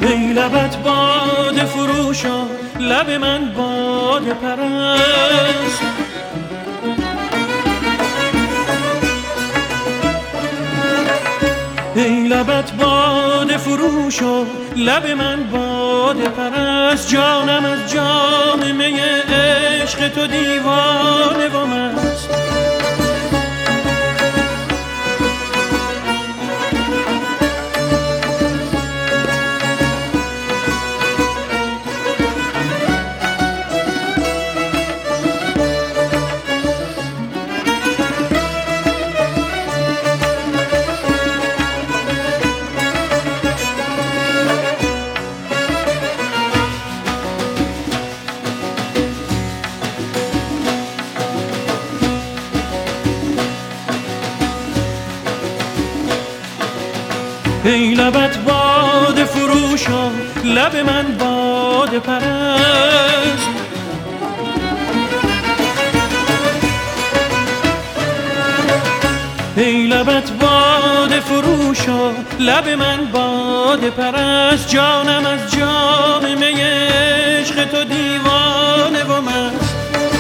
ای لبت باده فروشا لب من باده پرست ای لبت باده فروشا لب من باده پرست جانم از جام می عشق تو دیوانه و مست ای لبت باده فروشا لب من باده پرست ای لبت باده فروشا لب من باده پرست جانم از جام می عشق تو دیوانه و مست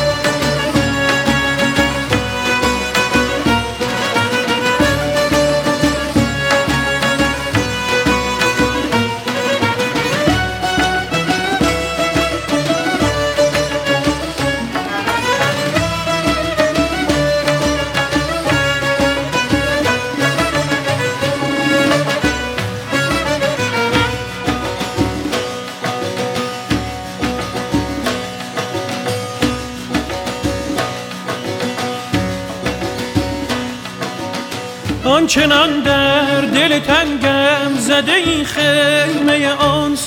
آنچنان در دل تنگم زده این خیمه آنس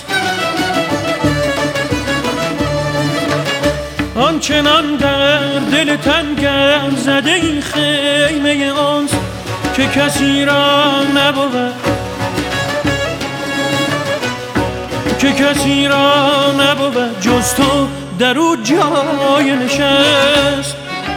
آنچنان در دل تنگم زده این خیمه آنس که کسی را نبود جز تو در او جای نشست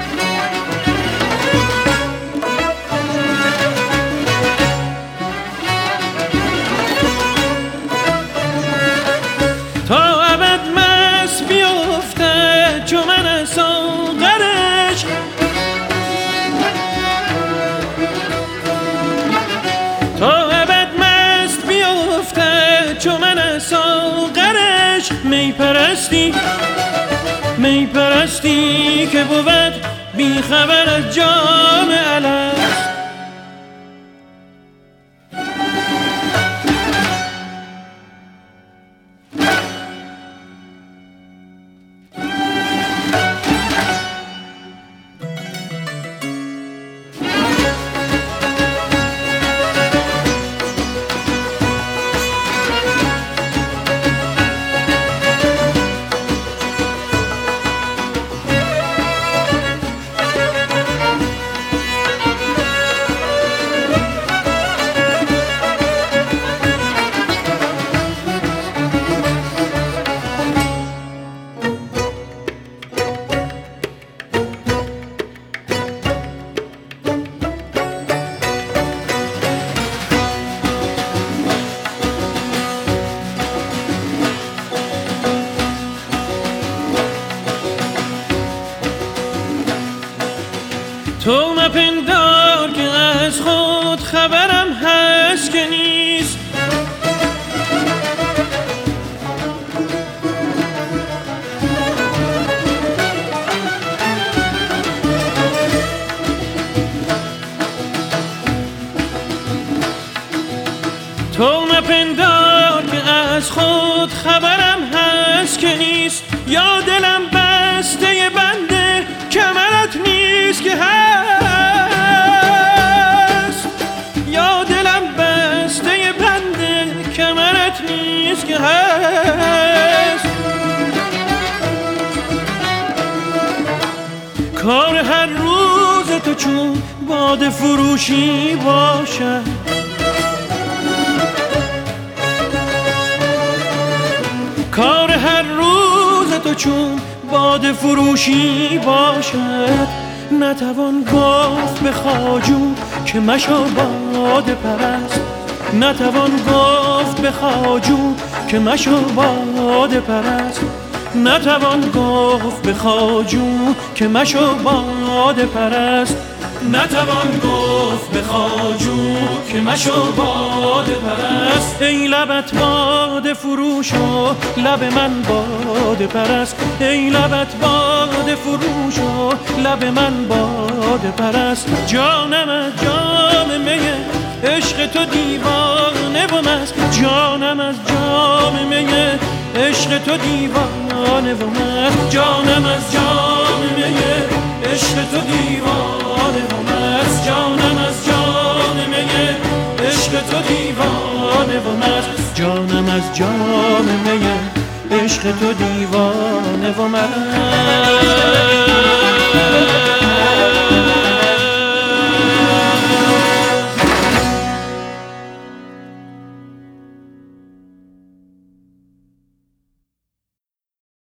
تا ابد مست بیفته چو من از ساغرش تا ابد مست بیفته چو من از ساغرش می پرستی که بود بی خبر از جام الست تو مپندار که از خود خبرم هست که نیست تو مپندار که از خود خبرم هست که نیست یا دلم بسته بنده کمرت نیست که هست یا دلم بسته بنده کمرت نیست که هست کار هر روز تو چون باده فروشی باشد کار هر روز تو چون باده فروشی باشد نتوان گفت به خواجو که مشو باده پرست نتوان گفت به خواجو که مشو باده پرست. نتوان گفت به خواجو که مشو باده پرست. نتوان گفت به خواجو که مشو باده پرست. ای لبت باده فروش و لب من باده پرست. ای لبت باده فروش و لب من باده پرست. جانم از جام می عشق تو دیوانه و مست. جانم از جام می عشق تو دیوانه و مست. جانم از جام می عشق تو دیوانه و مست. جانم از جام می عشق تو دیوانه و مست. جانم از جام می عشق تو دیوانه و مست.